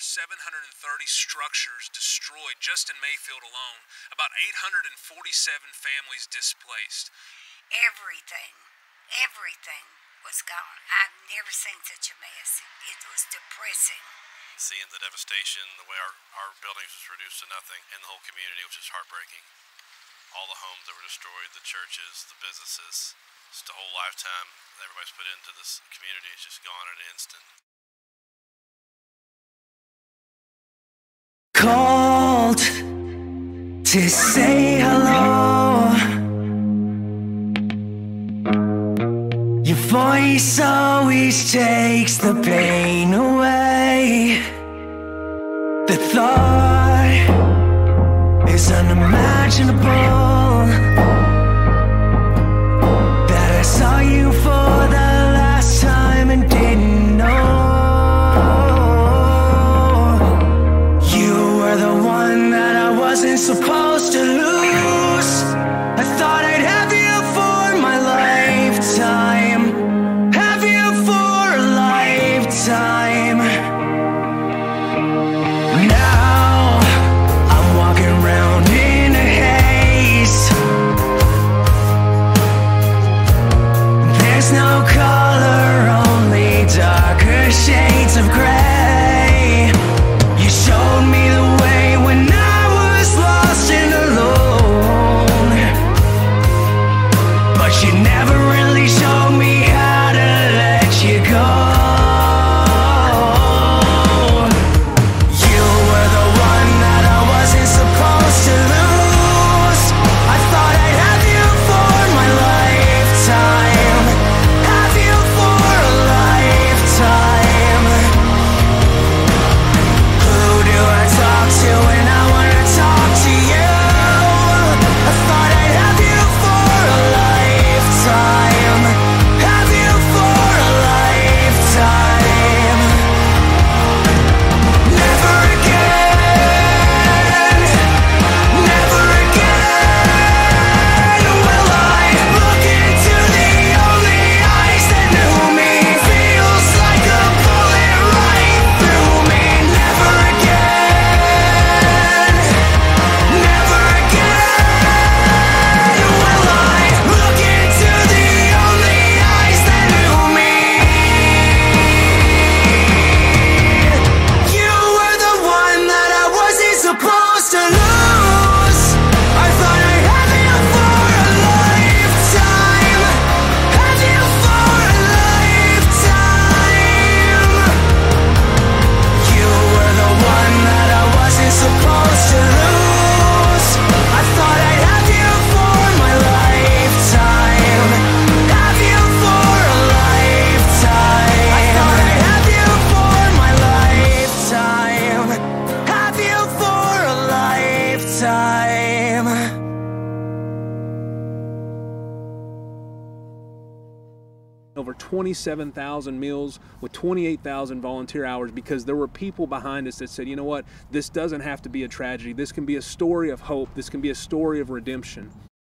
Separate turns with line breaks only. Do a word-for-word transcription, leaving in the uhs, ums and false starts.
seven hundred thirty structures destroyed just in Mayfield alone, about eight hundred forty-seven families displaced.
Everything, everything was gone. I've never seen such a mess. It, it was depressing.
Seeing the devastation, the way our, our buildings was reduced to nothing, and the whole community, which is heartbreaking. All the homes that were destroyed, the churches, the businesses, just a whole lifetime that everybody's put into this community is just gone in an instant.
Called to say hello. Your voice always takes the pain away. The thought is unimaginable that I saw you for the last time and didn't know. Wasn't supposed to lose. I thought I'd have you for my lifetime, have you for a lifetime. Now I'm walking around in a haze. There's no color, only darker shades of gray. You showed me the way when I lost and alone, but you never really showed me how to let you go. You were the one that I wasn't supposed to lose. I thought I'd have you for my lifetime, have you for a lifetime. Who do I talk to when I wanna talk to you? I thought I'd have you for a lifetime, have you for a lifetime. Never again, never again will I look into the only eyes that knew me. Feels like a bullet right through me. Never again, never again will I look into the only eyes that knew me. You were the one that I wasn't supposed to lose. I thought I'd have you for a lifetime, have you for a lifetime. You were the one that I wasn't supposed to lose. I thought I'd have you for my lifetime, have you for a lifetime. I thought I'd have you for my lifetime, have you for a lifetime.
Over twenty-seven thousand meals with twenty-eight thousand volunteer hours, because there were people behind us that said, you know what, this doesn't have to be a tragedy. This can be a story of hope. This can be a story of redemption.